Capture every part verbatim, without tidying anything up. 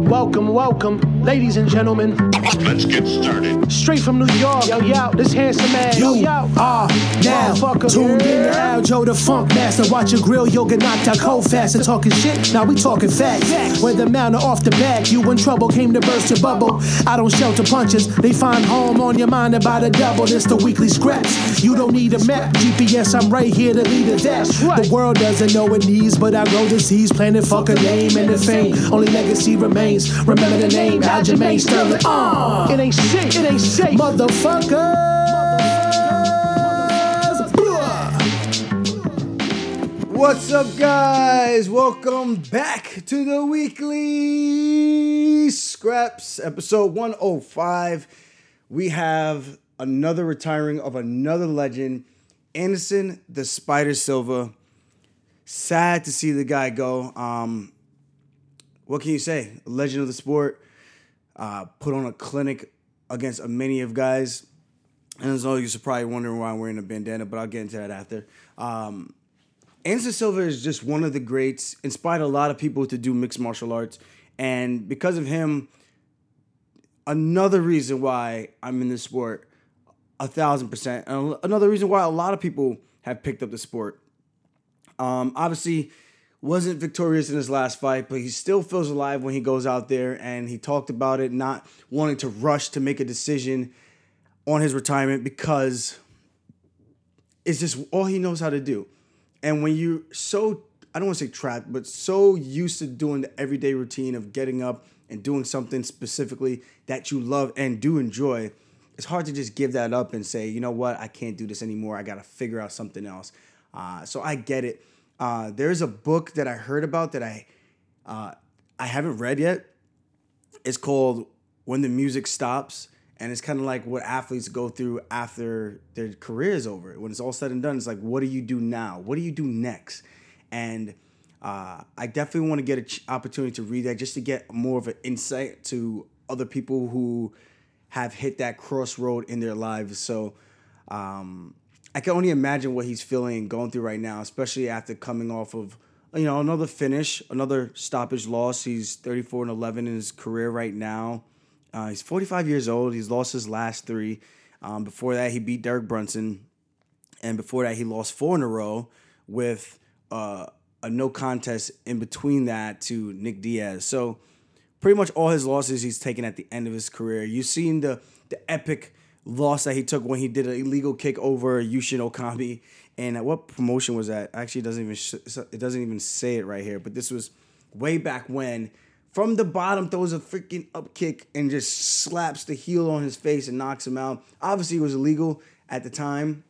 Welcome, welcome, ladies and gentlemen. Let's get started. Straight from New York, yo, yo, this handsome man, yo, yo. Ah, now, tuned in to Aljo, the funk master. Watch your grill, yoga knocked out cold fast. And talking shit, now we talking facts. Whether mount or off the back, you in trouble, came to burst your bubble. I don't shelter punches, they find home on your mind about a double. This the weekly scraps. You don't need a map, G P S, I'm right here to lead it that. The world doesn't know it needs, but I grow disease, planet fuck a name and the fame. Only legacy remains. Remember the name, Aljamain Sterling. Uh, it ain't shit, it ain't safe. Motherfuckers. What's up, guys? Welcome back to the weekly scraps, episode one oh five. We have another retiring of another legend, Anderson the Spider Silva. Sad to see the guy go. Um, what can you say? A legend of the sport. Uh, put on a clinic against many of guys. And as always, you're probably wondering why I'm wearing a bandana, but I'll get into that after. Um, Anderson Silva is just one of the greats. Inspired a lot of people to do mixed martial arts. And because of him, another reason why I'm in this sport, a thousand percent. And another reason why a lot of people have picked up the sport. Um, obviously, wasn't victorious in his last fight, but he still feels alive when he goes out there, and he talked about it, not wanting to rush to make a decision on his retirement because it's just all he knows how to do. And when you're so, I don't want to say trapped, but so used to doing the everyday routine of getting up and doing something specifically that you love and do enjoy, it's hard to just give that up and say, you know what, I can't do this anymore. I got to figure out something else. Uh, so I get it. Uh, there's a book that I heard about that I uh, I haven't read yet. It's called When the Music Stops. And it's kind of like what athletes go through after their career is over. When it's all said and done, it's like, what do you do now? What do you do next? And uh, I definitely want to get an ch- opportunity to read that just to get more of an insight to other people who have hit that crossroad in their lives. So um, I can only imagine what he's feeling and going through right now, especially after coming off of, you know, another finish, another stoppage loss. He's thirty-four and eleven in his career right now. Uh, he's forty-five years old. He's lost his last three. Um, before that, he beat Derek Brunson. And before that, he lost four in a row with uh, a no contest in between that to Nick Diaz. So pretty much all his losses he's taken at the end of his career. You've seen the, the epic loss that he took when he did an illegal kick over Yushin Okami. And what promotion was that? Actually, it doesn't even sh- it doesn't even say it right here. But this was way back when. From the bottom, throws a freaking up kick and just slaps the heel on his face and knocks him out. Obviously, it was illegal at the time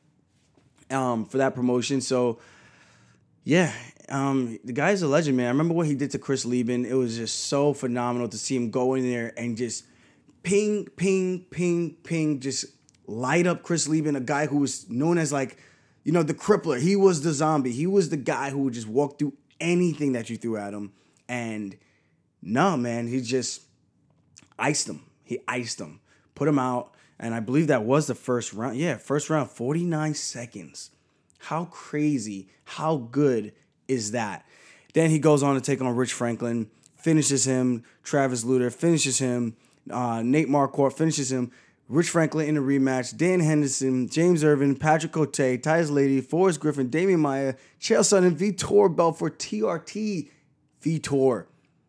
um, for that promotion. So, yeah, um, the guy's a legend, man. I remember what he did to Chris Lieben. It was just so phenomenal to see him go in there and just ping, ping, ping, ping, just light up Chris Lieben, a guy who was known as like, you know, the crippler. He was the zombie. He was the guy who would just walk through anything that you threw at him. And no, man, he just iced him. He iced him, put him out, and I believe that was the first round. Yeah, first round, forty-nine seconds. How crazy, how good is that? Then he goes on to take on Rich Franklin, finishes him. Travis Lutter finishes him. Uh, Nate Marquardt finishes him. Rich Franklin in a rematch. Dan Henderson, James Irvin, Patrick Cote, Tyus Lady, Forrest Griffin, Damian Maia, Chael Sonnen, Vitor Belfort, T R T, Vitor.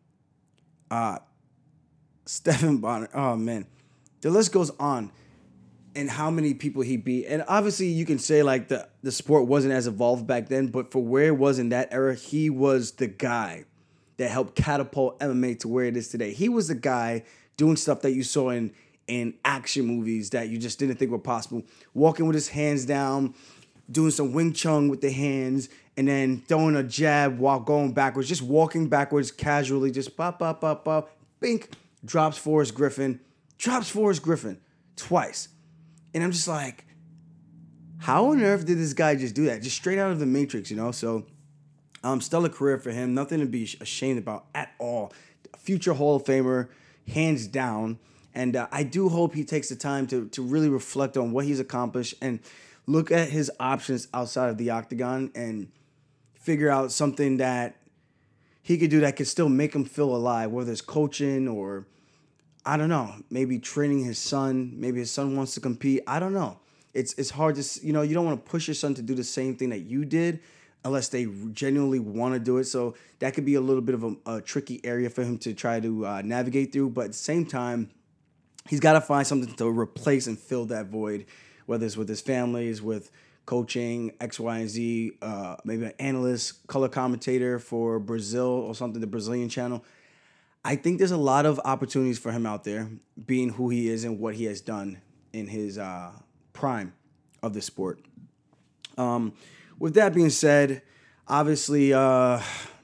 Uh, Stephen Bonner. Oh, man. The list goes on and how many people he beat. And obviously you can say like the, the sport wasn't as evolved back then, but for where it was in that era, he was the guy that helped catapult M M A to where it is today. He was the guy doing stuff that you saw in, in action movies that you just didn't think were possible. Walking with his hands down, doing some Wing Chun with the hands, and then throwing a jab while going backwards, just walking backwards casually, just pop, pop, pop, pop, bink, drops Forrest Griffin, drops Forrest Griffin twice. And I'm just like, how on earth did this guy just do that? Just straight out of the Matrix, you know? So, um, stellar career for him. Nothing to be ashamed about at all. Future Hall of Famer, hands down. And uh, I do hope he takes the time to, to really reflect on what he's accomplished and look at his options outside of the octagon and figure out something that he could do that could still make him feel alive, whether it's coaching or, I don't know, maybe training his son. Maybe his son wants to compete. I don't know. It's it's hard to, you know, you don't want to push your son to do the same thing that you did unless they genuinely want to do it. So that could be a little bit of a, a tricky area for him to try to uh, navigate through. But at the same time, he's got to find something to replace and fill that void, whether it's with his families, with coaching, X, Y, and Z, uh, maybe an analyst, color commentator for Brazil or something, the Brazilian channel. I think there's a lot of opportunities for him out there, being who he is and what he has done in his uh, prime of the sport. Um, with that being said, obviously, uh,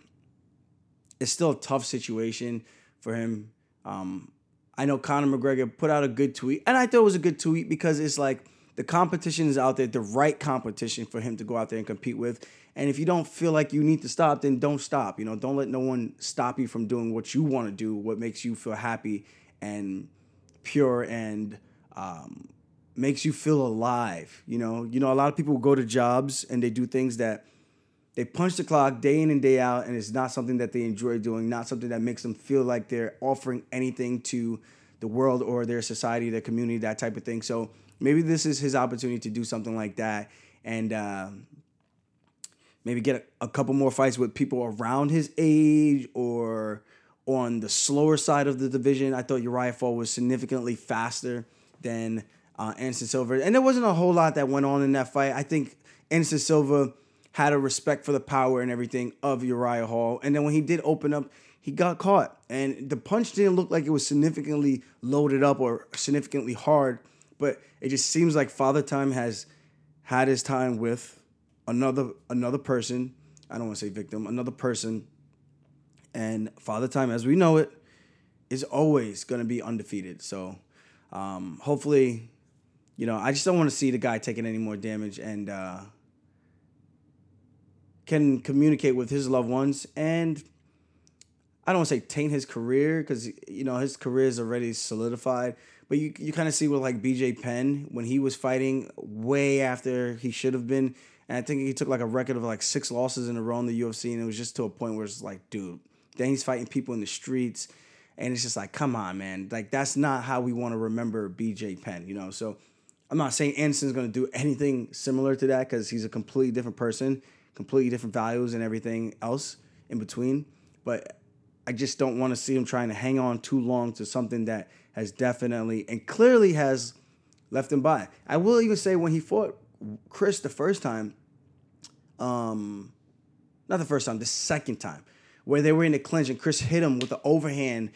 it's still a tough situation for him. Um, I know Conor McGregor put out a good tweet, and I thought it was a good tweet because it's like the competition is out there, the right competition for him to go out there and compete with. And if you don't feel like you need to stop, then don't stop. You know, don't let no one stop you from doing what you want to do, what makes you feel happy and pure and um, makes you feel alive. You know, you know, a lot of people go to jobs and they do things that they punch the clock day in and day out, and it's not something that they enjoy doing, not something that makes them feel like they're offering anything to the world or their society, their community, that type of thing. So maybe this is his opportunity to do something like that and uh, maybe get a, a couple more fights with people around his age or on the slower side of the division. I thought Uriah Fahl was significantly faster than uh, Anderson Silva. And there wasn't a whole lot that went on in that fight. I think Anderson Silva had a respect for the power and everything of Uriah Hall. And then when he did open up, he got caught. And the punch didn't look like it was significantly loaded up or significantly hard. But it just seems like Father Time has had his time with another another person. I don't want to say victim, another person. And Father Time, as we know it, is always going to be undefeated. So um, hopefully, you know, I just don't want to see the guy taking any more damage and uh, can communicate with his loved ones. And I don't want to say taint his career because, you know, his career is already solidified. But you you kind of see with like B J Penn when he was fighting way after he should have been. And I think he took like a record of like six losses in a row in the U F C. And it was just to a point where it's like, dude, then he's fighting people in the streets. And it's just like, come on, man. Like, that's not how we want to remember B J Penn, you know? So I'm not saying Anderson's going to do anything similar to that because he's a completely different person, completely different values and everything else in between. But I just don't want to see him trying to hang on too long to something that has definitely and clearly has left him by. I will even say when he fought Chris the first time, um, not the first time, the second time, where they were in the clinch and Chris hit him with the overhand.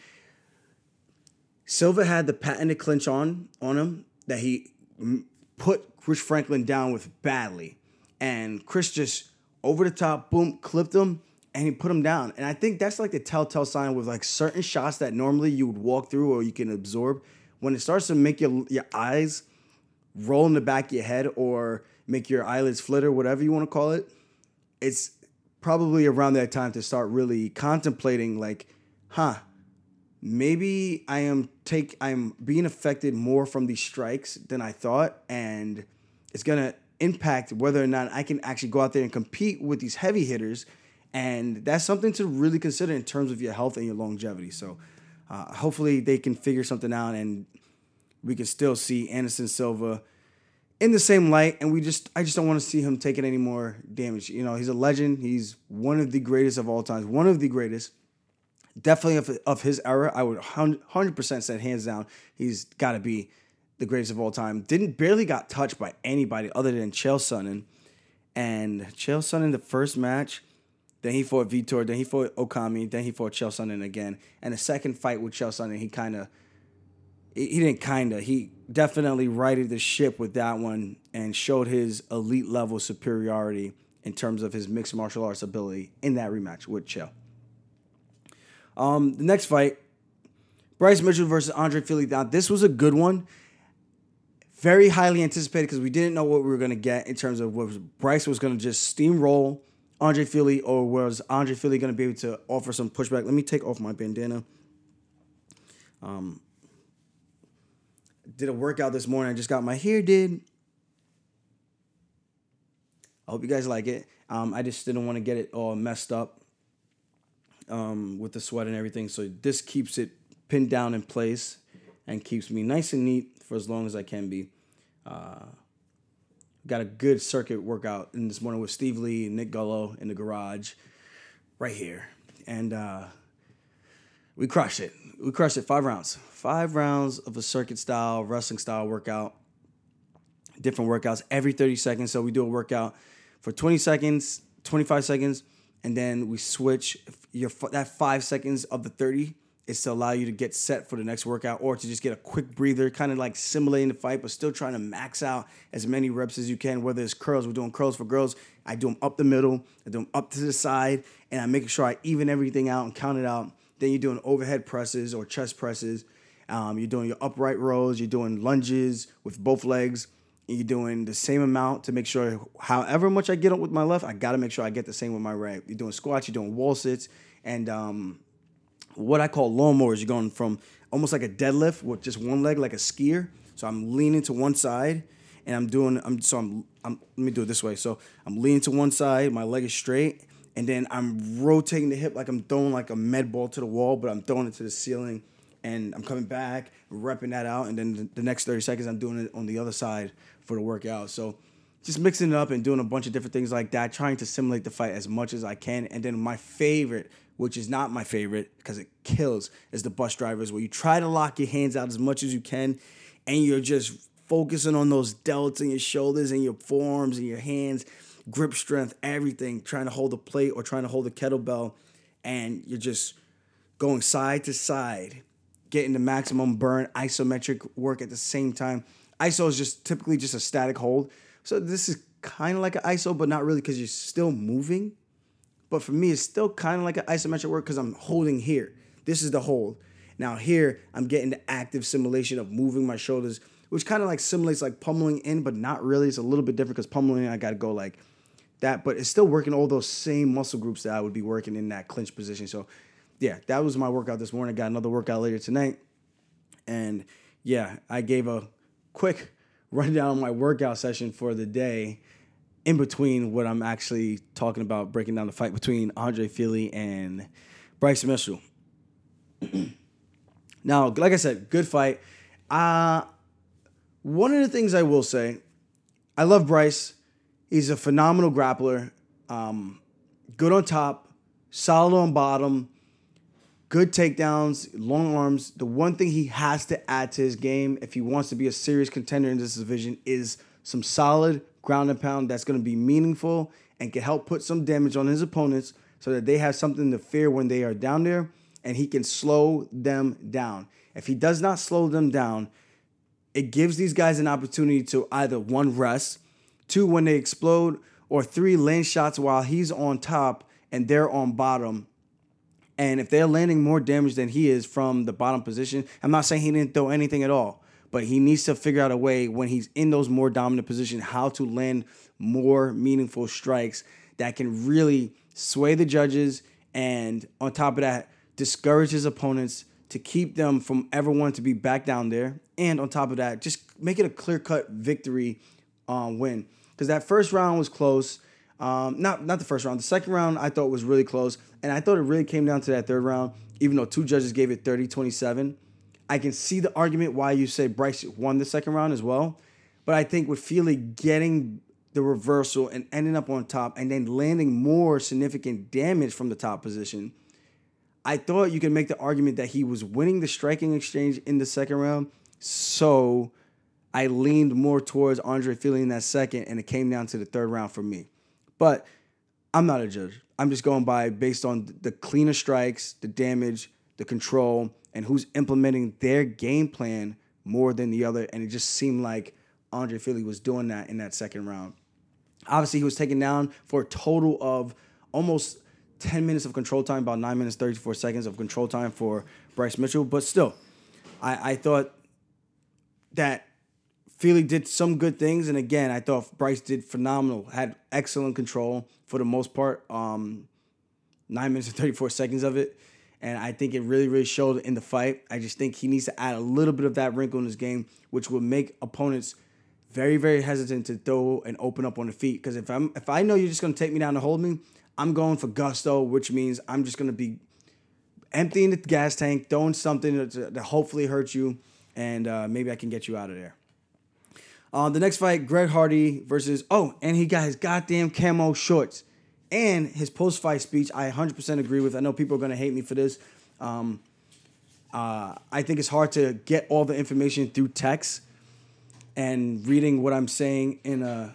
Silva had the patented clinch on, on him that he put Chris Franklin down with badly. And Chris just over the top, boom, clipped him. And he put him down. And I think that's like the telltale sign with like certain shots that normally you would walk through or you can absorb. When it starts to make your your eyes roll in the back of your head or make your eyelids flitter, whatever you want to call it, it's probably around that time to start really contemplating like, huh, maybe I am take I'm being affected more from these strikes than I thought. And it's going to impact whether or not I can actually go out there and compete with these heavy hitters. And that's something to really consider in terms of your health and your longevity. So uh, hopefully they can figure something out and we can still see Anderson Silva in the same light. And we just, I just don't want to see him taking any more damage. You know, he's a legend. He's one of the greatest of all times. One of the greatest. Definitely of, of his era. I would one hundred percent say hands down, he's got to be the greatest of all time. Didn't, barely got touched by anybody other than Chael Sonnen. And Chael Sonnen, the first match, then he fought Vitor, then he fought Okami, then he fought Chael Sonnen again. And the second fight with Chael Sonnen, he kind of, he didn't kind of, he definitely righted the ship with that one and showed his elite level superiority in terms of his mixed martial arts ability in that rematch with Chael. Um, the next fight, Bryce Mitchell versus Andre Fili. Now, this was a good one. Very highly anticipated because we didn't know what we were going to get in terms of what Bryce was going to just steamroll Andre Fili, or was Andre Fili going to be able to offer some pushback? Let me take off my bandana. Um, did a workout this morning. I just got my hair did. I hope you guys like it. Um, I just didn't want to get it all messed up. um, with the sweat and everything. So this keeps it pinned down in place and keeps me nice and neat for as long as I can be. Uh, got a good circuit workout in this morning with Steve Lee and Nick Gullo in the garage right here. And uh, we crushed it. We crushed it five rounds. Five rounds of a circuit style, wrestling style workout. Different workouts every thirty seconds. So we do a workout for twenty seconds, twenty-five seconds, and then we switch. Your that five seconds of the thirty is to allow you to get set for the next workout or to just get a quick breather, kind of like simulating the fight, but still trying to max out as many reps as you can, whether it's curls. We're doing curls for girls. I do them up the middle. I do them up to the side, and I'm making sure I even everything out and count it out. Then you're doing overhead presses or chest presses. Um, you're doing your upright rows. You're doing lunges with both legs. And you're doing the same amount to make sure however much I get up with my left, I got to make sure I get the same with my right. You're doing squats. You're doing wall sits. And um, what I call lawnmowers, you're going from almost like a deadlift with just one leg, like a skier. So I'm leaning to one side, and I'm doing. I'm so I'm. I'm let me do it this way. So I'm leaning to one side, my leg is straight, and then I'm rotating the hip like I'm throwing like a med ball to the wall, but I'm throwing it to the ceiling, and I'm coming back, repping that out, and then the, the next thirty seconds I'm doing it on the other side for the workout. So just mixing it up and doing a bunch of different things like that, trying to simulate the fight as much as I can. And then my favorite, which is not my favorite because it kills, is the bus drivers, where you try to lock your hands out as much as you can, and you're just focusing on those delts and your shoulders and your forearms and your hands, grip strength, everything, trying to hold a plate or trying to hold a kettlebell, and you're just going side to side, getting the maximum burn, isometric work at the same time. I S O is just typically just a static hold. So this is kind of like an I S O, but not really because you're still moving. But for me, it's still kind of like an isometric work because I'm holding here. This is the hold. Now here, I'm getting the active simulation of moving my shoulders, which kind of like simulates like pummeling in, but not really. It's a little bit different because pummeling in, I got to go like that. But it's still working all those same muscle groups that I would be working in that clinch position. So yeah, that was my workout this morning. Got another workout later tonight. And yeah, I gave a quick rundown on my workout session for the day in between what I'm actually talking about, breaking down the fight between Andre Fili and Bryce Mitchell. Now, like I said, good fight. Uh, one of the things I will say, I love Bryce. He's a phenomenal grappler. Um, good on top, solid on bottom, good takedowns, long arms. The one thing he has to add to his game if he wants to be a serious contender in this division is some solid ground and pound that's going to be meaningful and can help put some damage on his opponents so that they have something to fear when they are down there, and he can slow them down. If he does not slow them down, it gives these guys an opportunity to either, one, rest, two, when they explode, or three, land shots while he's on top and they're on bottom. And if they're landing more damage than he is from the bottom position, I'm not saying he didn't throw anything at all, but he needs to figure out a way when he's in those more dominant positions how to land more meaningful strikes that can really sway the judges and, on top of that, discourage his opponents to keep them from ever wanting to be back down there. And on top of that, just make it a clear-cut victory uh, win. Because that first round was close. Um, not not the first round. The second round I thought was really close. And I thought it really came down to that third round, even though two judges gave it thirty twenty-seven. I can see the argument why you say Bryce won the second round as well. But I think with Fili getting the reversal and ending up on top and then landing more significant damage from the top position, I thought you could make the argument that he was winning the striking exchange in the second round. So I leaned more towards Andre Fili in that second, and it came down to the third round for me. But I'm not a judge. I'm just going by based on the cleaner strikes, the damage, the control, and who's implementing their game plan more than the other. And it just seemed like Andre Fili was doing that in that second round. Obviously, he was taken down for a total of almost ten minutes of control time, about nine minutes, thirty-four seconds of control time for Bryce Mitchell. But still, I, I thought that Fili did some good things, and again, I thought Bryce did phenomenal, had excellent control for the most part, um, nine minutes and thirty-four seconds of it, and I think it really, really showed in the fight. I just think he needs to add a little bit of that wrinkle in his game, which will make opponents very, very hesitant to throw and open up on the feet, because if I'm if I know you're just going to take me down to hold me, I'm going for gusto, which means I'm just going to be emptying the gas tank, throwing something to, to hopefully hurt you, and uh, maybe I can get you out of there. Uh, the next fight, Greg Hardy versus, oh, and he got his goddamn camo shorts. And his post-fight speech, I one hundred percent agree with. I know people are going to hate me for this. Um, uh, I think it's hard to get all the information through text and reading what I'm saying in a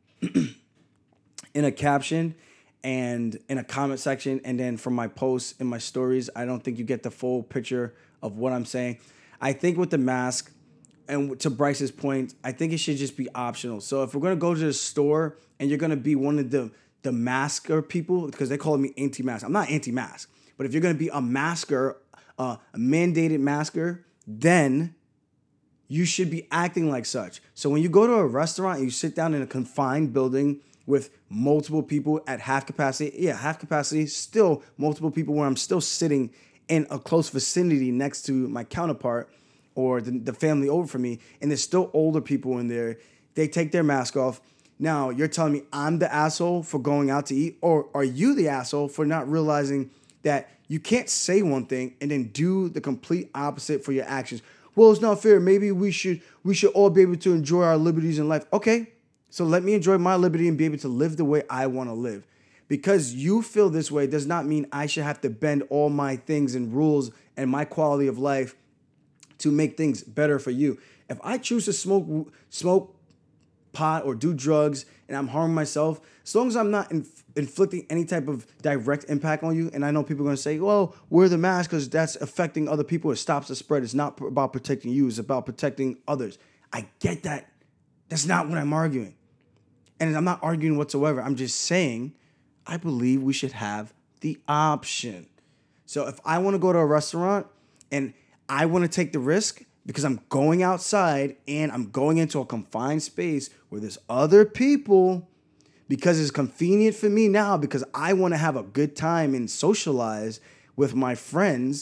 in a caption and in a comment section, and then from my posts and my stories, I don't think you get the full picture of what I'm saying. I think with the mask, and to Bryce's point, I think it should just be optional. So if we're going to go to the store and you're going to be one of the the masker people, because they call me anti-mask. I'm not anti-mask. But if you're going to be a masker, uh, a mandated masker, then you should be acting like such. So when you go to a restaurant and you sit down in a confined building with multiple people at half capacity, yeah, half capacity, still multiple people where I'm still sitting in a close vicinity next to my counterpart or the, the family over from me, and there's still older people in there, they take their mask off. Now, you're telling me I'm the asshole for going out to eat, or are you the asshole for not realizing that you can't say one thing and then do the complete opposite for your actions? Well, it's not fair. Maybe we should we should all be able to enjoy our liberties in life. Okay, so let me enjoy my liberty and be able to live the way I want to live. Because you feel this way does not mean I should have to bend all my things and rules and my quality of life to make things better for you. If I choose to smoke smoke pot or do drugs and I'm harming myself, as long as I'm not inf- inflicting any type of direct impact on you, and I know people are going to say, well, wear the mask because that's affecting other people. It stops the spread. It's not about protecting you. It's about protecting others. I get that. That's not what I'm arguing. And I'm not arguing whatsoever. I'm just saying I believe we should have the option. So if I want to go to a restaurant and I want to take the risk because I'm going outside and I'm going into a confined space where there's other people, because it's convenient for me now, because I want to have a good time and socialize with my friends,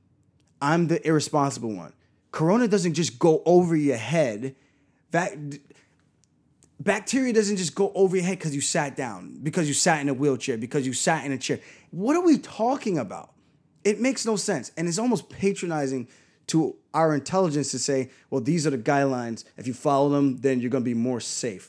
I'm the irresponsible one. Corona doesn't just go over your head. That bacteria doesn't just go over your head because you sat down, because you sat in a wheelchair, because you sat in a chair. What are we talking about? It makes no sense. And it's almost patronizing to our intelligence to say, well, these are the guidelines. If you follow them, then you're going to be more safe.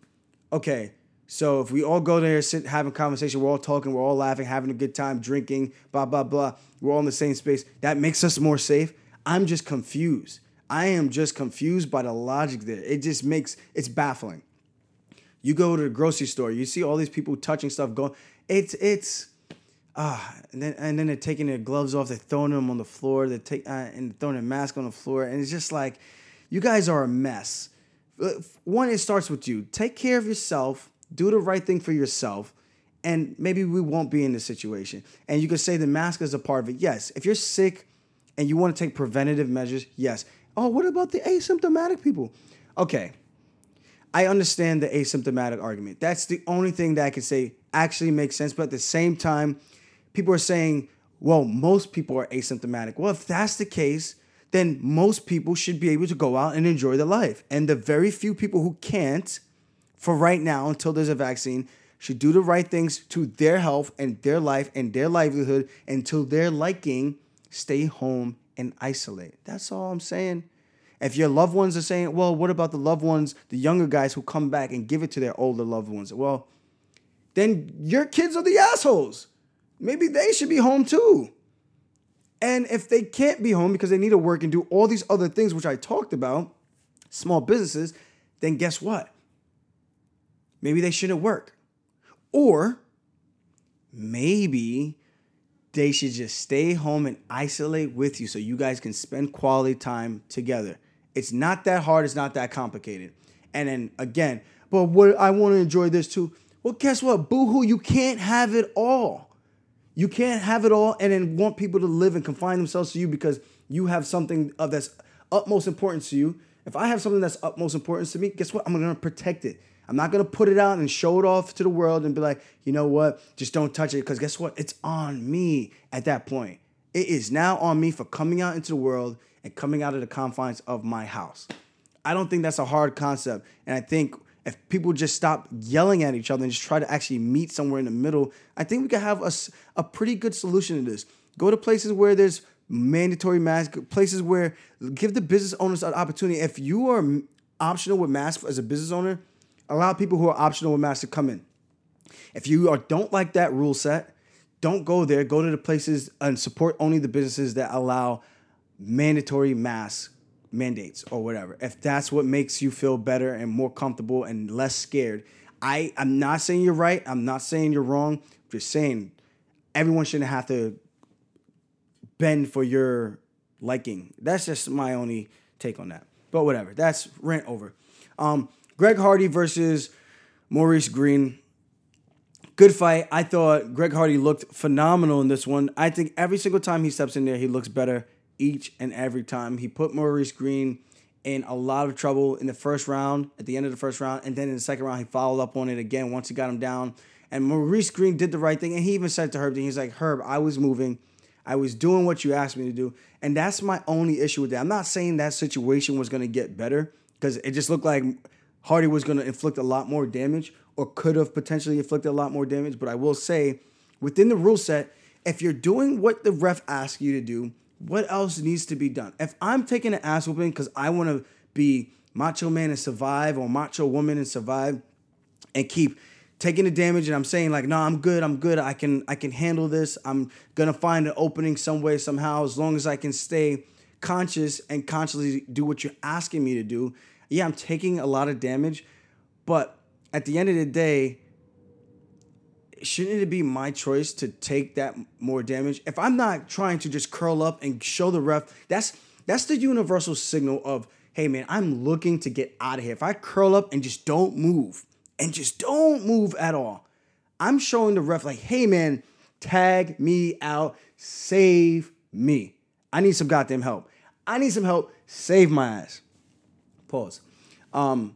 Okay, so if we all go there, sit, have a conversation, we're all talking, we're all laughing, having a good time, drinking, blah, blah, blah. We're all in the same space. That makes us more safe. I'm just confused. I am just confused by the logic there. It just makes, it's baffling. You go to the grocery store, you see all these people touching stuff going, it's, it's, ah, and then and then they're taking their gloves off, they're throwing them on the floor, they're take, uh, and throwing their mask on the floor, and it's just like, you guys are a mess. One, it starts with you. Take care of yourself, do the right thing for yourself, and maybe we won't be in this situation. And you could say the mask is a part of it. Yes, if you're sick and you want to take preventative measures, yes. Oh, what about the asymptomatic people? Okay, I understand the asymptomatic argument. That's the only thing that I can say actually makes sense, but at the same time, people are saying, well, most people are asymptomatic. Well, if that's the case, then most people should be able to go out and enjoy their life. And the very few people who can't, for right now, until there's a vaccine, should do the right things to their health and their life and their livelihood until their liking, stay home and isolate. That's all I'm saying. If your loved ones are saying, well, what about the loved ones, the younger guys who come back and give it to their older loved ones? Well, then your kids are the assholes. Maybe they should be home too. And if they can't be home because they need to work and do all these other things, which I talked about, small businesses, then guess what? Maybe they shouldn't work. Or maybe they should just stay home and isolate with you so you guys can spend quality time together. It's not that hard. It's not that complicated. And then again, but what I want to enjoy this too. Well, guess what? Boo-hoo, you can't have it all. You can't have it all and then want people to live and confine themselves to you because you have something of that's utmost importance to you. If I have something that's utmost importance to me, guess what? I'm going to protect it. I'm not going to put it out and show it off to the world and be like, you know what? Just don't touch it because guess what? It's on me at that point. It is now on me for coming out into the world and coming out of the confines of my house. I don't think that's a hard concept. And I think if people just stop yelling at each other and just try to actually meet somewhere in the middle, I think we can have a, a pretty good solution to this. Go to places where there's mandatory masks, places where give the business owners an opportunity. If you are optional with masks as a business owner, allow people who are optional with masks to come in. If you are, don't like that rule set, don't go there. Go to the places and support only the businesses that allow mandatory mask mandates or whatever. If that's what makes you feel better and more comfortable and less scared. I, I'm not saying you're right. I'm not saying you're wrong. I'm just saying everyone shouldn't have to bend for your liking. That's just my only take on that. But whatever. That's rant over. Um, Greg Hardy versus Maurice Green. Good fight. I thought Greg Hardy looked phenomenal in this one. I think every single time he steps in there, he looks better each and every time. He put Maurice Green in a lot of trouble in the first round, at the end of the first round, and then in the second round, he followed up on it again once he got him down. And Maurice Green did the right thing, and he even said to Herb, he's like, Herb, I was moving. I was doing what you asked me to do, and that's my only issue with that. I'm not saying that situation was going to get better, because it just looked like Hardy was going to inflict a lot more damage, or could have potentially inflicted a lot more damage, but I will say, within the rule set, if you're doing what the ref asks you to do, what else needs to be done? If I'm taking an ass whooping because I want to be macho man and survive, or macho woman and survive, and keep taking the damage, and I'm saying like, no, I'm good, I'm good, I can I can handle this, I'm gonna find an opening some way, somehow, as long as I can stay conscious and consciously do what you're asking me to do. Yeah, I'm taking a lot of damage, but at the end of the day, shouldn't it be my choice to take that more damage? If I'm not trying to just curl up and show the ref, that's that's the universal signal of, hey man, I'm looking to get out of here. If I curl up and just don't move, and just don't move at all, I'm showing the ref like, hey man, tag me out, save me. I need some goddamn help. I need some help, save my ass. Pause. Um,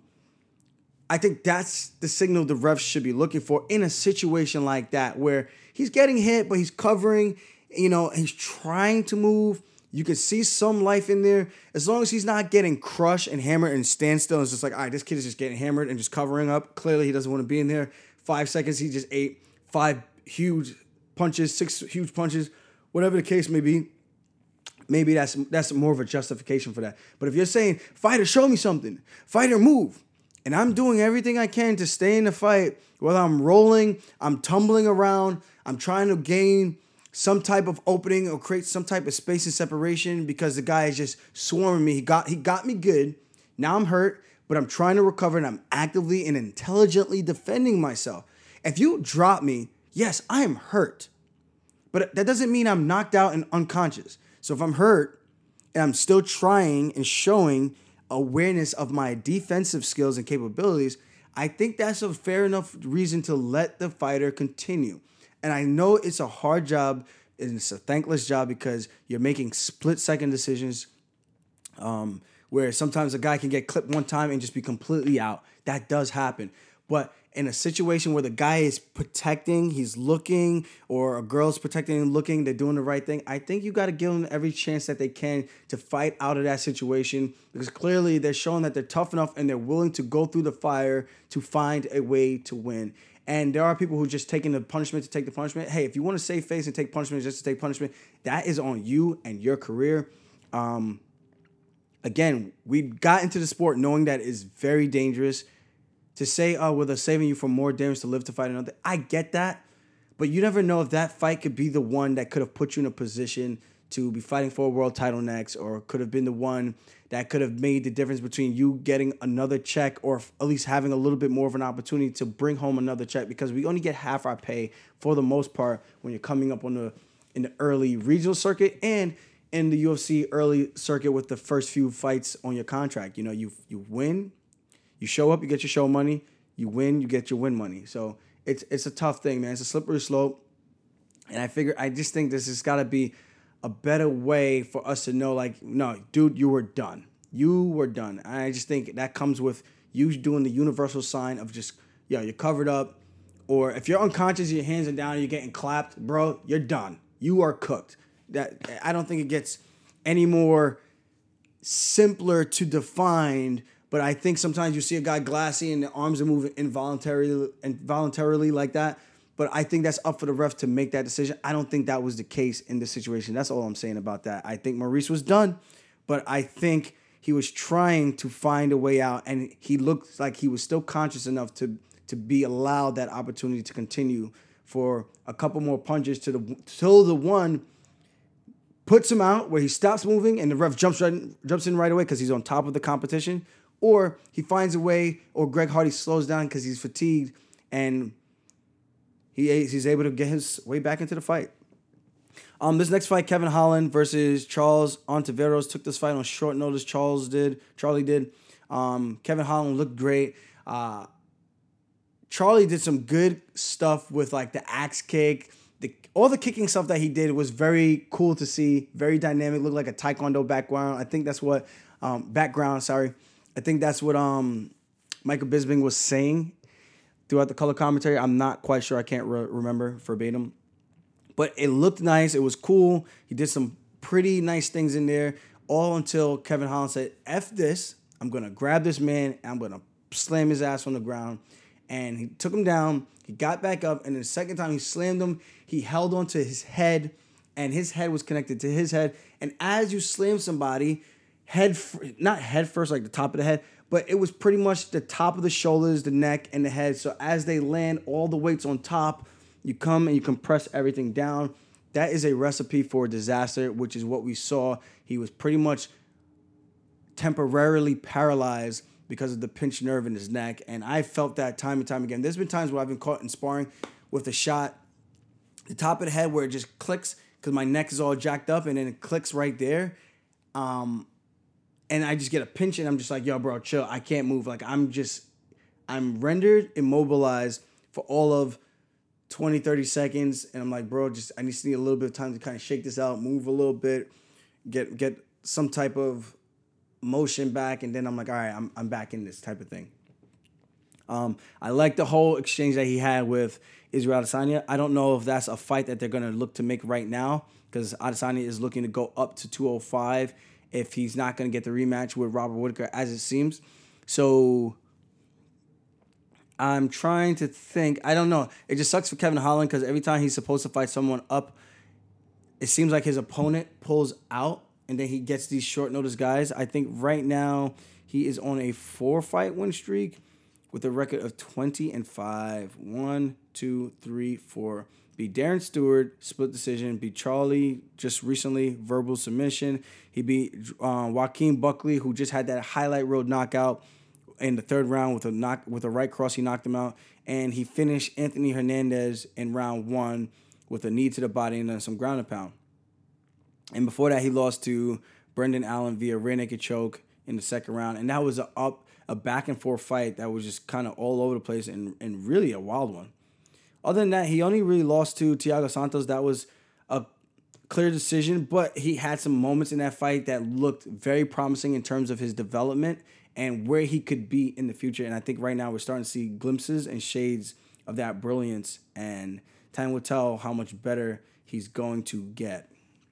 I think that's the signal the refs should be looking for in a situation like that, where he's getting hit, but he's covering, you know, he's trying to move. You can see some life in there. As long as he's not getting crushed and hammered and stand still, it's just like, all right, this kid is just getting hammered and just covering up. Clearly, he doesn't want to be in there. Five seconds, he just ate five huge punches, six huge punches, whatever the case may be. Maybe that's that's more of a justification for that. But if you're saying, fighter, show me something. Fighter, move. And I'm doing everything I can to stay in the fight, whether I'm rolling, I'm tumbling around, I'm trying to gain some type of opening or create some type of space and separation because the guy is just swarming me. He got he got me good. Now I'm hurt, but I'm trying to recover, and I'm actively and intelligently defending myself. If you drop me, yes, I am hurt. But that doesn't mean I'm knocked out and unconscious. So if I'm hurt and I'm still trying and showing awareness of my defensive skills and capabilities, I think that's a fair enough reason to let the fighter continue. And I know it's a hard job and it's a thankless job because you're making split-second decisions um, where sometimes a guy can get clipped one time and just be completely out. That does happen. But in a situation where the guy is protecting, he's looking, or a girl's protecting and looking, they're doing the right thing, I think you got to give them every chance that they can to fight out of that situation, because clearly they're showing that they're tough enough and they're willing to go through the fire to find a way to win. And there are people who are just taking the punishment to take the punishment. Hey, if you want to save face and take punishment just to take punishment, that is on you and your career. Um, again, we got into the sport knowing that it's very dangerous. To say, oh, well, they're saving you from more damage to live to fight another. I get that. But you never know if that fight could be the one that could have put you in a position to be fighting for a world title next, or could have been the one that could have made the difference between you getting another check, or at least having a little bit more of an opportunity to bring home another check, because we only get half our pay for the most part when you're coming up on the in the early regional circuit and in the U F C early circuit with the first few fights on your contract. You know, you you win. You show up, you get your show money. You win, you get your win money. So it's it's a tough thing, man. It's a slippery slope. And I figure, I just think this has got to be a better way for us to know, like, no, dude, you were done. You were done. And I just think that comes with you doing the universal sign of just, yo, you're covered up. Or if you're unconscious, your hands are down, and you're getting clapped, bro, you're done. You are cooked. That I don't think it gets any more simpler to define. But I think sometimes you see a guy glassy and the arms are moving involuntarily, involuntarily like that. But I think that's up for the ref to make that decision. I don't think that was the case in this situation. That's all I'm saying about that. I think Maurice was done, but I think he was trying to find a way out, and he looked like he was still conscious enough to to be allowed that opportunity to continue for a couple more punches to the till the one puts him out where he stops moving and the ref jumps right, jumps in right away because he's on top of the competition, or he finds a way, or Greg Hardy slows down because he's fatigued and he he's able to get his way back into the fight. Um, this next fight, Kevin Holland versus Charles Ontiveros, took this fight on short notice. Charles did, Charlie did. Um, Kevin Holland looked great. Uh, Charlie did some good stuff with like the axe kick. The, all the kicking stuff that he did was very cool to see. Very dynamic. Looked like a taekwondo background. I think that's what um, background. Sorry, I think that's what um, Michael Bisping was saying throughout the color commentary. I'm not quite sure. I can't re- remember verbatim. But it looked nice. It was cool. He did some pretty nice things in there. All until Kevin Holland said, F this. I'm going to grab this man and I'm going to slam his ass on the ground. And he took him down. He got back up. And the second time he slammed him, he held onto his head. And his head was connected to his head. And as you slam somebody, head, not head first, like the top of the head, but it was pretty much the top of the shoulders, the neck, and the head. So as they land, all the weight's on top. You come and you compress everything down. That is a recipe for disaster, which is what we saw. He was pretty much temporarily paralyzed because of the pinched nerve in his neck. And I felt that time and time again. There's been times where I've been caught in sparring with a shot, the top of the head where it just clicks because my neck is all jacked up and then it clicks right there. Um, and I just get a pinch and I'm just like, yo, bro, chill. I can't move. Like I'm just, I'm rendered immobilized for all of twenty, thirty seconds, and I'm like, bro, just I need to need a little bit of time to kind of shake this out, move a little bit, get get some type of motion back, and then I'm like, all right, I'm I'm back in this type of thing. Um, I like the whole exchange that he had with Israel Adesanya. I don't know if that's a fight that they're gonna look to make right now because Adesanya is looking to go up to two oh five if he's not gonna get the rematch with Robert Whittaker, as it seems. So I'm trying to think. I don't know. It just sucks for Kevin Holland because every time he's supposed to fight someone up, it seems like his opponent pulls out and then he gets these short notice guys. I think right now he is on a four fight win streak with a record of twenty and five. One, two, three, four. Beat Darren Stewart, split decision. Beat Charlie just recently, verbal submission. He beat uh, Joaquin Buckley, who just had that highlight reel knockout in the third round with a knock with a right cross. He knocked him out, and he finished Anthony Hernandez in round one with a knee to the body and then some ground and pound. And before that, he lost to Brendan Allen via rear naked choke in the second round, and that was a up a back and forth fight that was just kind of all over the place and and really a wild one. Other than that, he only really lost to Thiago Santos. That was a clear decision, but he had some moments in that fight that looked very promising in terms of his development and where he could be in the future. And I think right now we're starting to see glimpses and shades of that brilliance. And time will tell how much better he's going to get.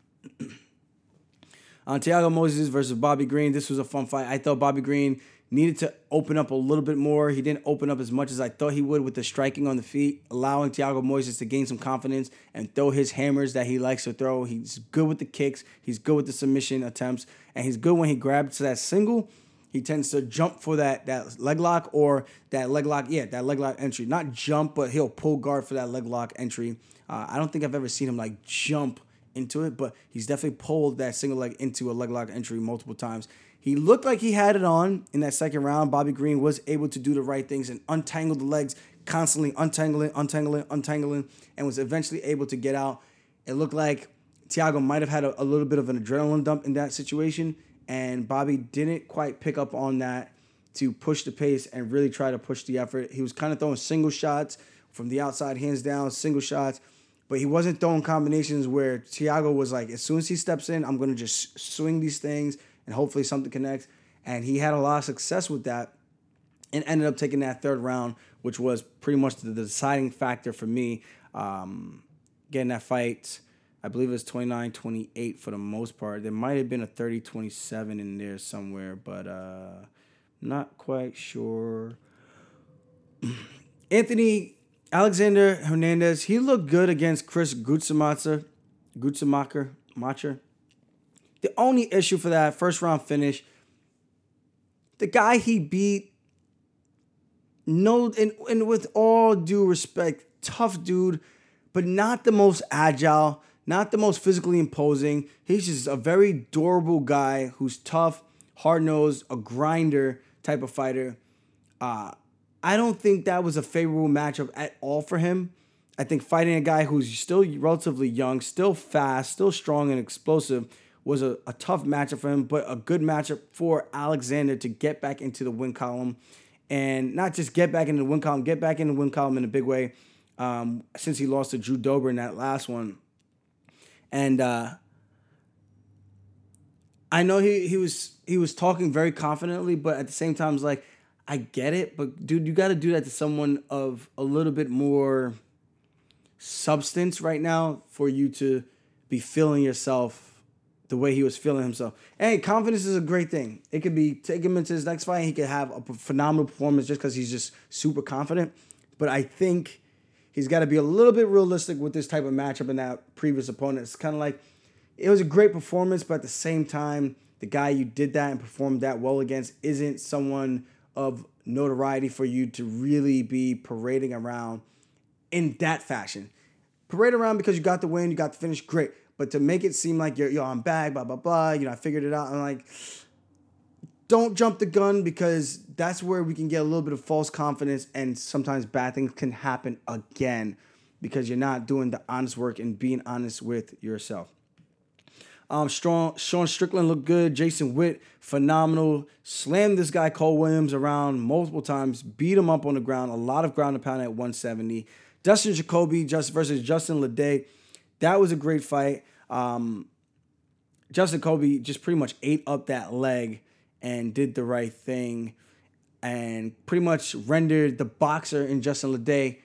On Thiago Moises versus Bobby Green, this was a fun fight. I thought Bobby Green needed to open up a little bit more. He didn't open up as much as I thought he would with the striking on the feet, allowing Thiago Moises to gain some confidence and throw his hammers that he likes to throw. He's good with the kicks. He's good with the submission attempts. And he's good when he grabs to that single. He tends to jump for that, that leg lock or that leg lock, yeah, that leg lock entry. Not jump, but he'll pull guard for that leg lock entry. Uh, I don't think I've ever seen him like jump into it, but he's definitely pulled that single leg into a leg lock entry multiple times. He looked like he had it on in that second round. Bobby Green was able to do the right things and untangle the legs, constantly untangling, untangling, untangling, and was eventually able to get out. It looked like Thiago might have had a, a little bit of an adrenaline dump in that situation, and Bobby didn't quite pick up on that to push the pace and really try to push the effort. He was kind of throwing single shots from the outside, hands down, single shots, but he wasn't throwing combinations where Thiago was like, as soon as he steps in, I'm going to just swing these things and hopefully something connects. And he had a lot of success with that and ended up taking that third round, which was pretty much the deciding factor for me. Um, getting that fight, I believe it was twenty-nine twenty-eight for the most part. There might have been a thirty twenty-seven in there somewhere, but uh, not quite sure. Anthony Alexander Hernandez, he looked good against Chris Gutsemacher. Gutsemacher. Macher. The only issue for that first round finish, the guy he beat, no, and, and with all due respect, tough dude, but not the most agile, not the most physically imposing. He's just a very durable guy who's tough, hard-nosed, a grinder type of fighter. Uh, I don't think that was a favorable matchup at all for him. I think fighting a guy who's still relatively young, still fast, still strong and explosive was a, a tough matchup for him, but a good matchup for Alexander to get back into the win column. And not just get back into the win column, get back in the win column in a big way um, since he lost to Drew Dober in that last one. And uh, I know he he was he was talking very confidently, but at the same time, it's like, I get it, but dude, you got to do that to someone of a little bit more substance right now for you to be feeling yourself the way he was feeling himself. Hey, confidence is a great thing. It could be take him into his next fight, and he could have a phenomenal performance just because he's just super confident. But I think he's got to be a little bit realistic with this type of matchup and that previous opponent. It's kind of like, it was a great performance, but at the same time, the guy you did that and performed that well against isn't someone of notoriety for you to really be parading around in that fashion. Parade around because you got the win, you got the finish, great. But to make it seem like you're, yo, I'm back, blah, blah, blah, you know, I figured it out. I'm like, don't jump the gun, because that's where we can get a little bit of false confidence, and sometimes bad things can happen again because you're not doing the honest work and being honest with yourself. Um, strong, Sean Strickland looked good. Jason Witt, phenomenal. Slammed this guy, Cole Williams, around multiple times. Beat him up on the ground. A lot of ground and pound at one seventy. Dustin Jacoby just versus Justin Leday. That was a great fight. Um, Justin Jacoby just pretty much ate up that leg and did the right thing and pretty much rendered the boxer in Justin Leday.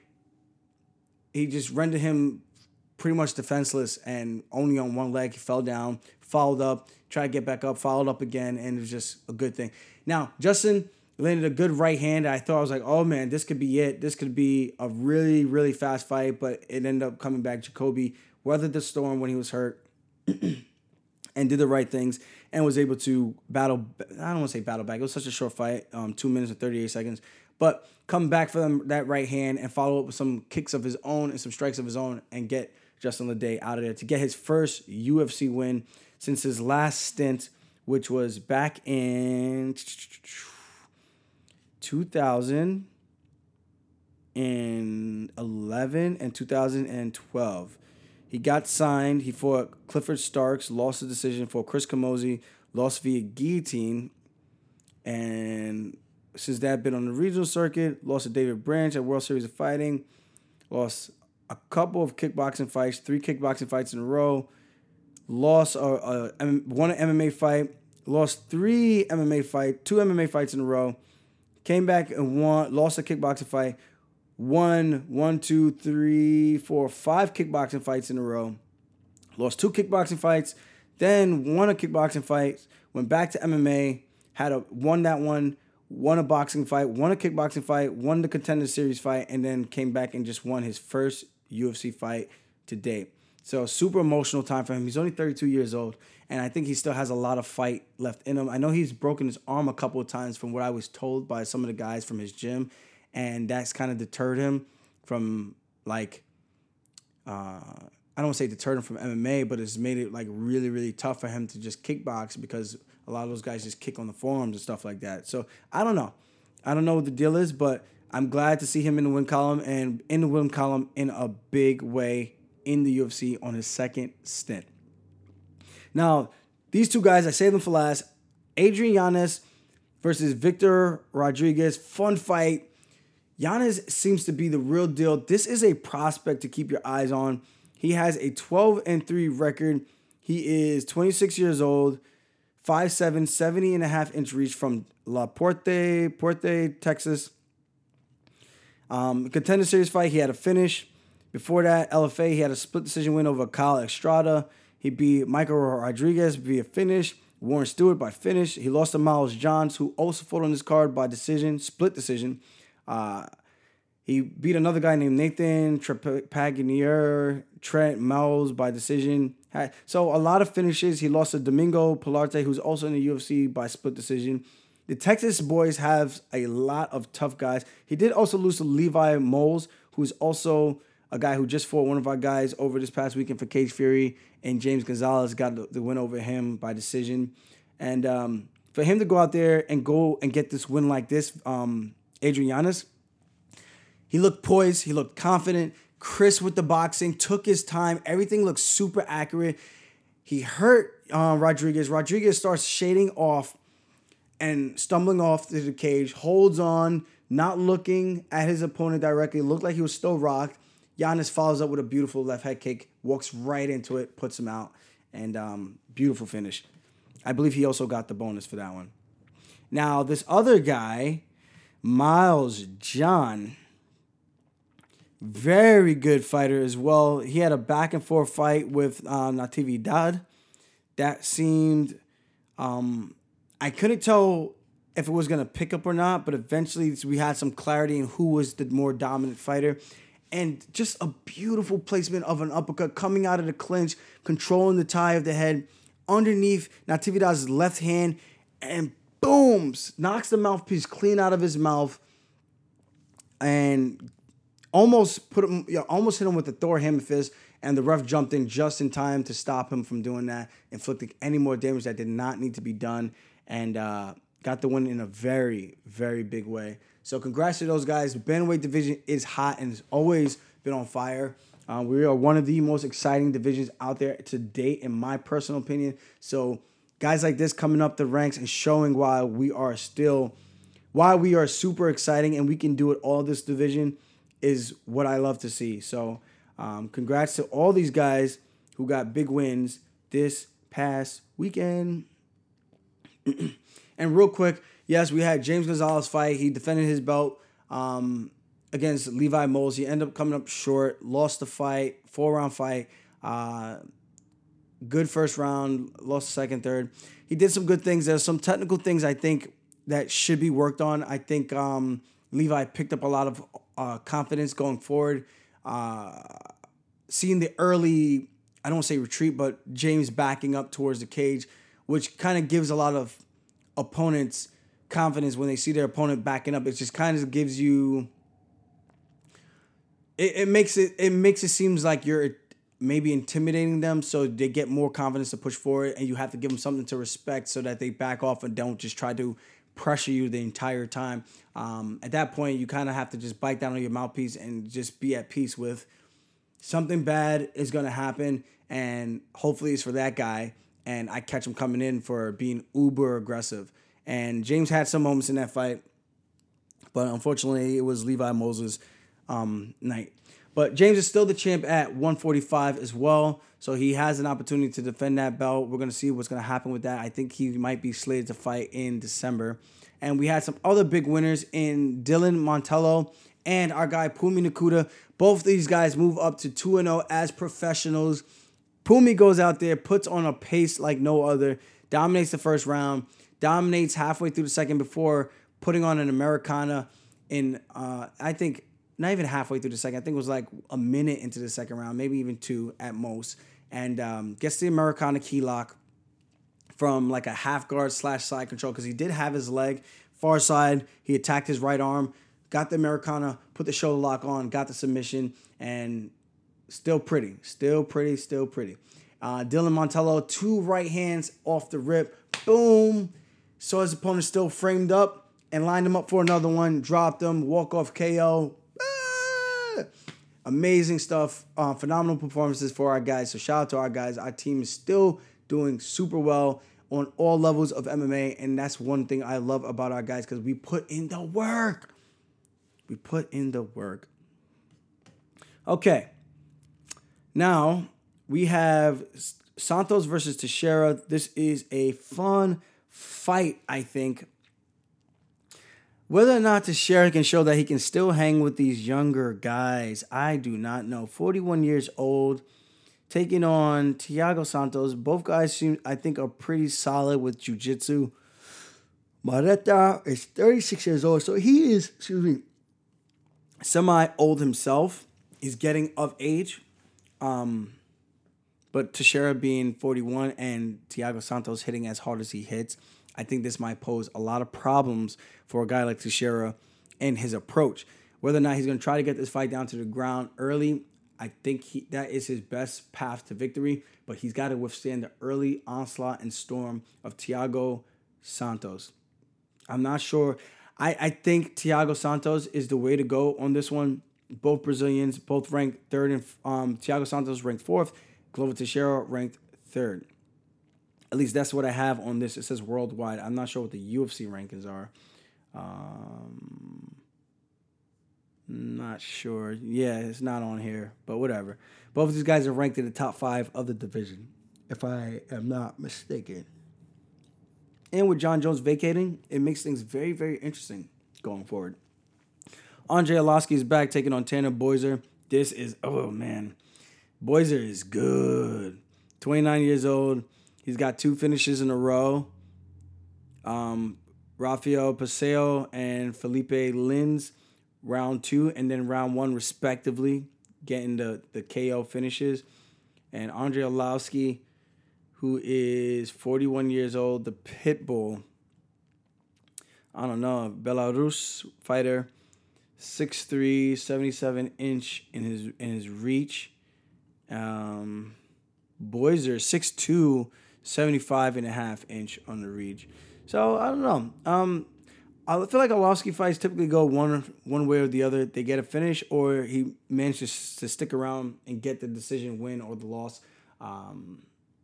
He just rendered him pretty much defenseless and only on one leg. He fell down, followed up, tried to get back up, followed up again, and it was just a good thing. Now, Justin landed a good right hand. I thought, I was like, oh man, this could be it. This could be a really, really fast fight, but it ended up coming back. Jacoby weathered the storm when he was hurt and did the right things and was able to battle. I don't want to say battle back. It was such a short fight, um, two minutes and thirty-eight seconds. But come back for them, that right hand, and follow up with some kicks of his own and some strikes of his own and get Justin Leday out of there to get his first U F C win since his last stint, which was back in two thousand eleven and two thousand twelve. He got signed. He fought Clifford Starks, lost the decision. Fought Chris Camozzi, lost via guillotine. And since that, been on the regional circuit, lost to David Branch at World Series of Fighting, lost a couple of kickboxing fights, three kickboxing fights in a row, lost a, a, a won an M M A fight, lost three M M A fight, two M M A fights in a row, came back and won, lost a kickboxing fight, won one, two, three, four, five kickboxing fights in a row, lost two kickboxing fights, then won a kickboxing fight, went back to M M A, had a won that one, won a boxing fight, won a kickboxing fight, won the Contender Series fight, and then came back and just won his first U F C fight to date. So super emotional time for him. He's only thirty-two years old, and I think he still has a lot of fight left in him. I know he's broken his arm a couple of times from what I was told by some of the guys from his gym, and that's kind of deterred him from, like, uh, I don't want to say deterred him from M M A, but it's made it like really, really tough for him to just kickbox because a lot of those guys just kick on the forearms and stuff like that. So I don't know. I don't know what the deal is, but I'm glad to see him in the win column and in the win column in a big way in the U F C on his second stint. Now, these two guys, I saved them for last. Adrian Yanez versus Victor Rodriguez. Fun fight. Yanez seems to be the real deal. This is a prospect to keep your eyes on. He has a twelve and three record. He is twenty-six years old, five seven, seventy and a half inch reach from La Porte, Porte, Texas. Um, Contender Series fight, he had a finish. Before that, L F A, he had a split decision win over Kyle Estrada. He beat Michael Rodriguez via finish. Warren Stewart by finish. He lost to Miles Johns, who also fought on this card by decision, split decision. Uh, He beat another guy named Nathan Trepagnier, Trent Mells by decision. So a lot of finishes. He lost to Domingo Pilarte, who's also in the U F C by split decision. The Texas boys have a lot of tough guys. He did also lose to Levi Moles, who's also a guy who just fought one of our guys over this past weekend for Cage Fury, and James Gonzalez got the, the win over him by decision. And um, for him to go out there and go and get this win like this, um, Adrian Yanez, he looked poised. He looked confident. Chris with the boxing, took his time. Everything looked super accurate. He hurt uh, Rodriguez. Rodriguez starts shading off and stumbling off to the cage, holds on, not looking at his opponent directly. Looked like he was still rocked. Giannis follows up with a beautiful left head kick, walks right into it, puts him out, and um, beautiful finish. I believe he also got the bonus for that one. Now, this other guy, Miles John, very good fighter as well. He had a back and forth fight with uh, Natividad. That seemed, um, I couldn't tell if it was going to pick up or not, but eventually we had some clarity in who was the more dominant fighter. And just a beautiful placement of an uppercut coming out of the clinch, controlling the tie of the head underneath Natividad's left hand, and booms, knocks the mouthpiece clean out of his mouth, and almost put him, you know, almost hit him with the Thor hammer fist, and the ref jumped in just in time to stop him from doing that, inflicting any more damage that did not need to be done, and uh, got the win in a very, very big way. So congrats to those guys. The bantamweight division is hot and has always been on fire. Uh, we are one of the most exciting divisions out there to date, in my personal opinion. So guys like this coming up the ranks and showing why we are still, why we are super exciting and we can do it all this division is what I love to see. So um, congrats to all these guys who got big wins this past weekend. And real quick, yes, we had James Gonzalez fight. He defended his belt um, against Levi Moles. He ended up coming up short, lost the fight, four-round fight. Uh, good first round, lost the second, third. He did some good things. There's some technical things I think that should be worked on. I think um, Levi picked up a lot of uh, confidence going forward. Uh, seeing the early, I don't want to say retreat, but James backing up towards the cage, which kind of gives a lot of opponents confidence when they see their opponent backing up. It just kind of gives you, it, it makes it it makes it seems like you're maybe intimidating them, so they get more confidence to push forward, and you have to give them something to respect so that they back off and don't just try to pressure you the entire time. Um, at that point, you kind of have to just bite down on your mouthpiece and just be at peace with something bad is going to happen, and hopefully it's for that guy, and I catch him coming in for being uber aggressive. And James had some moments in that fight, but unfortunately it was Levi Moses' um, night. But James is still the champ at one forty-five as well, so he has an opportunity to defend that belt. We're going to see what's going to happen with that. I think he might be slated to fight in December. And we had some other big winners in Dylan Montello and our guy Pumi Nakuda. Both these guys move up to two and oh as professionals. Pumi goes out there, puts on a pace like no other, dominates the first round, dominates halfway through the second before putting on an Americana in, uh, I think, not even halfway through the second. I think it was like a minute into the second round, maybe even two at most. And um, gets the Americana key lock from like a half guard slash side control because he did have his leg. Far side, he attacked his right arm, got the Americana, put the shoulder lock on, got the submission, and still pretty, still pretty, still pretty. Uh, Dylan Montello, two right hands off the rip. Boom. Saw his opponent still framed up and lined him up for another one. Dropped him. Walk-off K O. Ah! Amazing stuff. Uh, phenomenal performances for our guys. So shout out to our guys. Our team is still doing super well on all levels of M M A. And that's one thing I love about our guys because we put in the work. We put in the work. Okay. Now, we have Santos versus Teixeira. This is a fun fight, I think. Whether or not Teixeira can show that he can still hang with these younger guys, I do not know. forty-one years old, taking on Thiago Santos. Both guys seem, I think, are pretty solid with jiu-jitsu. Marreta is thirty-six years old, so he is, excuse me, semi-old himself. He's getting of age. Um, but Teixeira being forty-one and Thiago Santos hitting as hard as he hits, I think this might pose a lot of problems for a guy like Teixeira and his approach. Whether or not he's going to try to get this fight down to the ground early, I think he, that is his best path to victory. But he's got to withstand the early onslaught and storm of Thiago Santos. I'm not sure. I, I think Thiago Santos is the way to go on this one. Both Brazilians, both ranked third, and um, Thiago Santos ranked fourth. Glover Teixeira ranked third. At least that's what I have on this. It says worldwide. I'm not sure what the U F C rankings are. Um, not sure. Yeah, it's not on here, but whatever. Both of these guys are ranked in the top five of the division, if I am not mistaken. And with John Jones vacating, it makes things very, very interesting going forward. Andre Arlovski is back taking on Tanner Boyzer. This is, oh man, Boyzer is good. twenty-nine years old. He's got two finishes in a row. Um, Rafael Paseo and Felipe Lins, round two, and then round one respectively, getting the, the K O finishes. And Andre Arlovski, who is forty-one years old, the Pitbull, I don't know, Belarus fighter, six three, seventy-seven inch in his in his reach. Um, Boyzer, six two, seventy-five and a half inch on the reach. So, I don't know. Um, I feel like Arlovski fights typically go one one way or the other. They get a finish, or he manages to stick around and get the decision win or the loss. Um,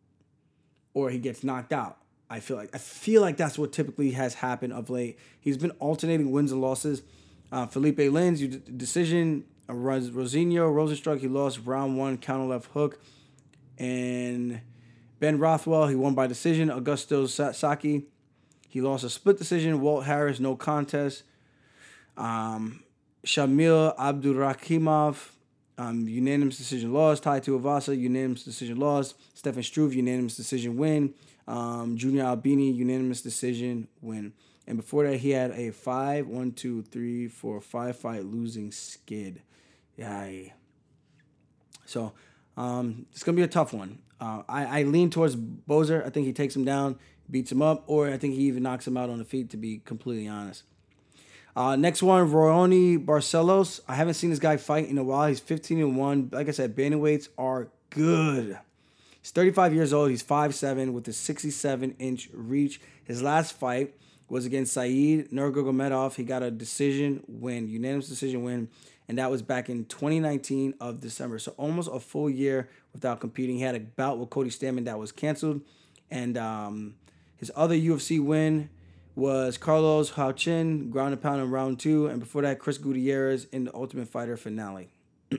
or he gets knocked out. I feel like I feel like that's what typically has happened of late. He's been alternating wins and losses. Uh, Felipe Lins, you decision. Uh, Rosinho, Rosenstruck, he lost round one, counter left hook. And Ben Rothwell, he won by decision. Augusto Saki, he lost a split decision. Walt Harris, no contest. Um, Shamil Abdurakhimov, um, unanimous decision loss. Tai Tuivasa, unanimous decision loss. Stefan Struve, unanimous decision win. Um, Junior Albini, unanimous decision win. And before that, he had a five, one, two, three, four, five fight losing skid. Yeah. So um, it's gonna be a tough one. Uh, I, I lean towards Bozer. I think he takes him down, beats him up, or I think he even knocks him out on the feet, to be completely honest. Uh, next one, Royoni Barcelos. I haven't seen this guy fight in a while. He's fifteen and one. Like I said, bantamweights are good. He's thirty-five years old. He's five seven with a sixty-seven inch reach. His last fight was against Saeed Nurmagomedov. He got a decision win, unanimous decision win, and that was back in twenty nineteen of December. So almost a full year without competing. He had a bout with Cody Stamann that was canceled, and um, his other U F C win was Carlos Hauchin, ground and pound in round two, and before that, Chris Gutierrez in the Ultimate Fighter finale.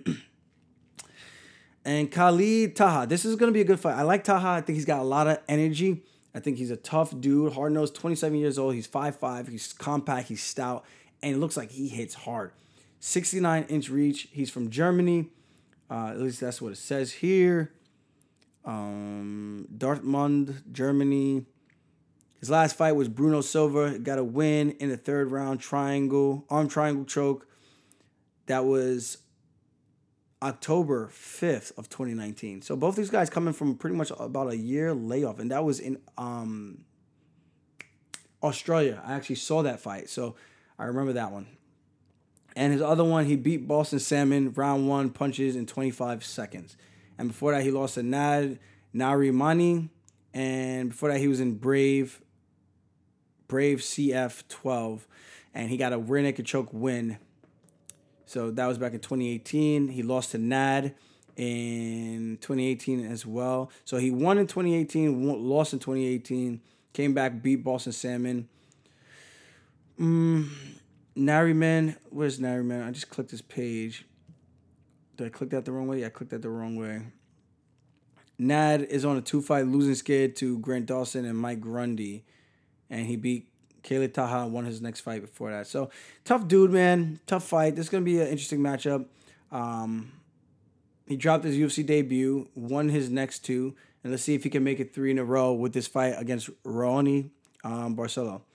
And Khalid Taha. This is going to be a good fight. I like Taha. I think he's got a lot of energy. I think he's a tough dude, hard-nosed, twenty-seven years old. He's five five. He's compact. He's stout. And it looks like he hits hard. sixty-nine inch reach. He's from Germany. Uh, at least that's what it says here. Um, Dortmund, Germany. His last fight was Bruno Silva. Got a win in the third round, triangle, arm triangle choke. That was October fifth of twenty nineteen. So both these guys coming from pretty much about a year layoff. And that was in um, Australia. I actually saw that fight. So I remember that one. And his other one, he beat Boston Salmon, round one, punches in twenty-five seconds. And before that, he lost to Nad Narimani. And before that, he was in Brave, Brave C F twelve. And he got a rear naked choke win. So that was back in twenty eighteen. He lost to Nad in twenty eighteen as well. So he won in twenty eighteen, lost in twenty eighteen, came back, beat Boston Salmon. Mm, Nariman, where's Nariman? I just clicked his page. Did I click that the wrong way? Yeah, I clicked that the wrong way. Nad is on a two-fight losing skid to Grant Dawson and Mike Grundy. And he beat Khalid Taha and won his next fight before that. So, tough dude, man. Tough fight. This is going to be an interesting matchup. Um, he dropped his U F C debut, won his next two, and let's see if he can make it three in a row with this fight against Ronnie um, Barcelo.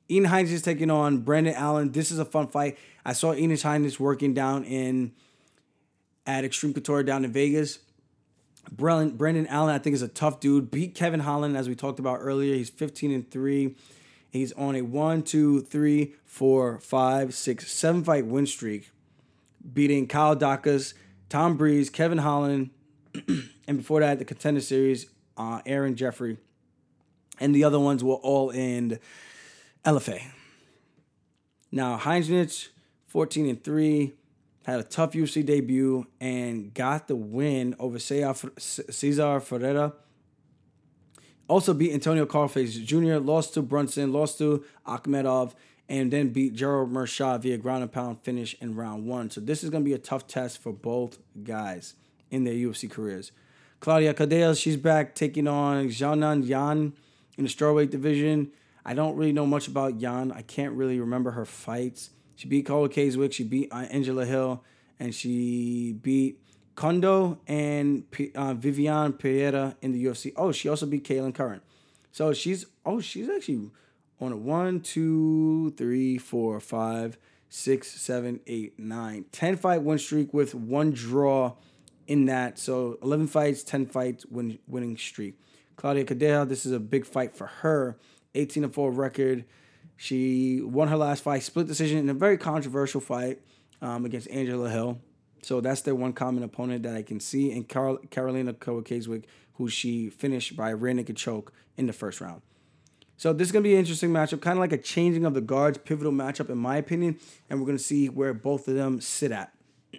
Ian Hines is taking on Brendan Allen. This is a fun fight. I saw Ian Hines working down in at Extreme Couture down in Vegas. Brendan, Brendan Allen, I think, is a tough dude. Beat Kevin Holland, as we talked about earlier. He's fifteen and three. He's on a one, two, three, four, five, six, seven fight win streak, beating Kyle Dacus, Tom Breeze, Kevin Holland, and before that, the Contender Series, uh, Aaron Jeffrey. And the other ones were all in L F A. Now, Heinznich, fourteen and three, had a tough U F C debut and got the win over Cesar Ferreira. Also beat Antonio Carface Junior, lost to Brunson, lost to Akhmedov, and then beat Gerald Mershaw via ground and pound finish in round one. So this is going to be a tough test for both guys in their U F C careers. Claudia Cadell, she's back taking on Xiaonan Yan in the strawweight division. I don't really know much about Yan. I can't really remember her fights. She beat Carla Kazwick, she beat Angela Hill, and she beat Kondo and P- uh, Viviane Pereira in the U F C. Oh, she also beat Kaylin Curran. So she's, oh, she's actually on a one, two, three, four, five, six, seven, eight, nine, ten fight win streak with one draw in that. So eleven fights, ten fights win, winning streak. Claudia Cadell, this is a big fight for her. eighteen and four record. She won her last fight, split decision in a very controversial fight um, against Angela Hill. So that's their one common opponent that I can see. And Carol, Carolina Kowal-Kaswick, who she finished by a rear naked choke in the first round. So this is going to be an interesting matchup, kind of like a changing of the guards, pivotal matchup in my opinion. And we're going to see where both of them sit at.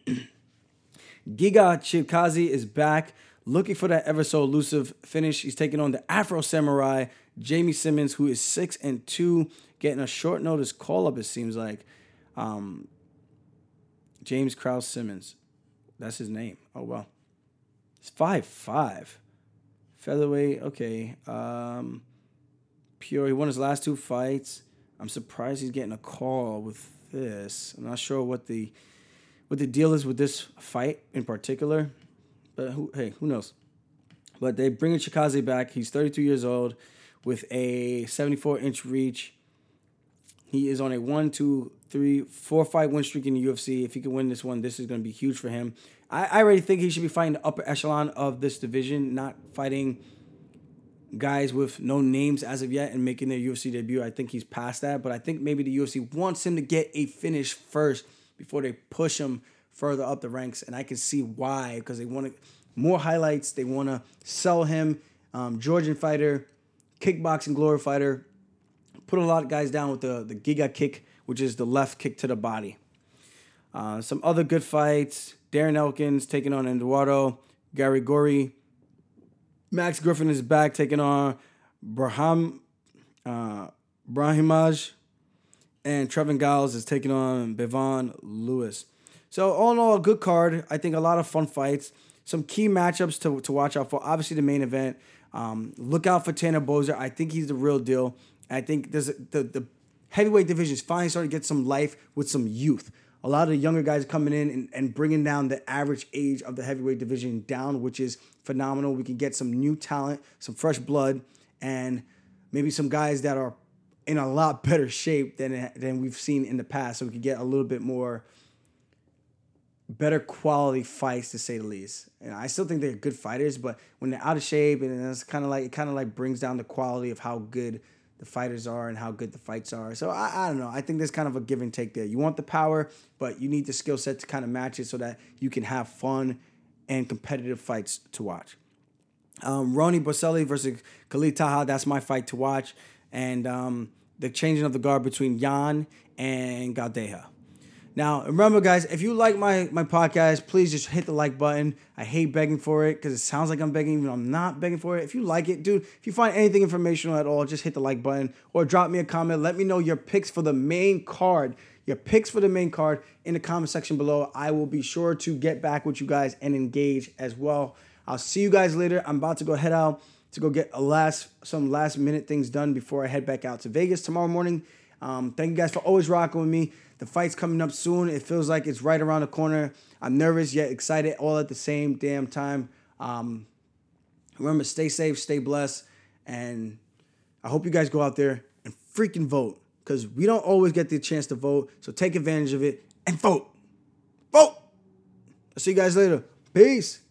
Giga Chikaze is back, looking for that ever so elusive finish. He's taking on the Afro Samurai, Jamie Simmons, who is six and two, getting a short notice call up. It seems like um, James Krause Simmons, that's his name. Oh well, it's five five, featherweight. Okay, um, pure. He won his last two fights. I'm surprised he's getting a call with this. I'm not sure what the what the deal is with this fight in particular, but who, hey, who knows? But they bring Chikaze back. He's thirty-two years old with a seventy-four inch reach. He is on a one, two, three, four fight win streak in the U F C. If he can win this one, this is going to be huge for him. I, I already think he should be fighting the upper echelon of this division, not fighting guys with no names as of yet and making their U F C debut. I think he's past that, but I think maybe the U F C wants him to get a finish first before they push him further up the ranks, and I can see why, because they want more highlights. They want to sell him. Um, Georgian fighter, kickboxing glory fighter, put a lot of guys down with the, the Giga kick, which is the left kick to the body. Uh, some other good fights. Darren Elkins taking on Eduardo Garigori. Max Griffin is back taking on Braham, uh, Brahimaj. And Trevin Giles is taking on Bevan Lewis. So all in all, a good card. I think a lot of fun fights. Some key matchups to, to watch out for. Obviously, the main event. Um, look out for Tanner Boser. I think he's the real deal. I think there's a, the, the heavyweight division is finally starting to get some life with some youth. A lot of the younger guys coming in and, and bringing down the average age of the heavyweight division down, which is phenomenal. We can get some new talent, some fresh blood, and maybe some guys that are in a lot better shape than, than we've seen in the past. So we can get a little bit more better quality fights, to say the least. And I still think they're good fighters, but when they're out of shape, and it's kind of like it kind of like brings down the quality of how good the fighters are and how good the fights are. So I, I don't know. I think there's kind of a give and take there. You want the power, but you need the skill set to kind of match it so that you can have fun and competitive fights to watch. Um, Ronnie Boselli versus Khalid Taha, that's my fight to watch. And um, the changing of the guard between Yan and Galdeja. Now, remember, guys, if you like my, my podcast, please just hit the like button. I hate begging for it because it sounds like I'm begging, even though I'm not begging for it. If you like it, dude, if you find anything informational at all, just hit the like button or drop me a comment. Let me know your picks for the main card. Your picks for the main card in the comment section below. I will be sure to get back with you guys and engage as well. I'll see you guys later. I'm about to go head out to go get a last some last minute things done before I head back out to Vegas tomorrow morning. Um, thank you guys for always rocking with me. The fight's coming up soon. It feels like it's right around the corner. I'm nervous yet excited all at the same damn time. Um, remember, stay safe, stay blessed, and I hope you guys go out there and freaking vote. because we don't always get the chance to vote. So take advantage of it and vote. Vote. I'll see you guys later. Peace.